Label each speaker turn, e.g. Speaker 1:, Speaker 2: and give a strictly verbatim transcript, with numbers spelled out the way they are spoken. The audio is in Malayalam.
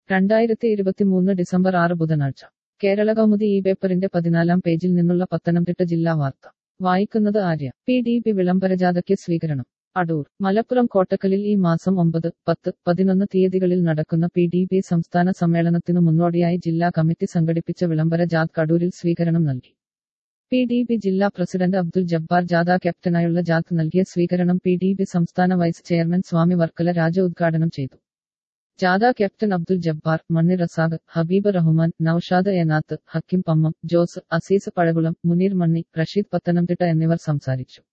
Speaker 1: രണ്ടായിരത്തി ഇരുപത്തിമൂന്ന് ഡിസംബർ ആറ് ബുധനാഴ്ച കേരള കൗമുദി ഈ പേപ്പറിന്റെ പതിനാലാം പേജിൽ നിന്നുള്ള പത്തനംതിട്ട ജില്ലാ വാർത്ത വായിക്കുന്നത് ആര്യ. പി ഡി പി വിളംബരജാഥയ്ക്ക് സ്വീകരണം. അടൂർ. മലപ്പുറം കോട്ടക്കലിൽ ഈ മാസം ഒമ്പത്, പത്ത്, പതിനൊന്ന് തീയതികളിൽ നടക്കുന്ന പി ഡി പി സംസ്ഥാന സമ്മേളനത്തിനു മുന്നോടിയായി ജില്ലാ കമ്മിറ്റി സംഘടിപ്പിച്ച വിളംബര ജാഥയ്ക്ക് അടൂരിൽ സ്വീകരണം നൽകി. പി ഡി പി ജില്ലാ പ്രസിഡന്റ് അബ്ദുൽ ജബ്ബാർ ജാഥ ക്യാപ്റ്റനായുള്ള ജാഥ നൽകിയ സ്വീകരണം പി ഡി പി സംസ്ഥാന വൈസ് ചെയർമാൻ സ്വാമി വർക്കല രാജ ഉദ്ഘാടനം ചെയ്തു. ജാഥ ക്യാപ്റ്റൻ അബ്ദുൽ ജബ്ബാർ, മണ്ണി റസാഖ്, ഹബീബ് റഹ്മാൻ, നൌഷാദ് ഏനാത്ത്, ഹക്കിം പമ്മം, ജോസ്, അസീസ് പഴകുളം, മുനീർ മണ്ണി, റഷീദ് പത്തനംതിട്ട എന്നിവർ സംസാരിച്ചു.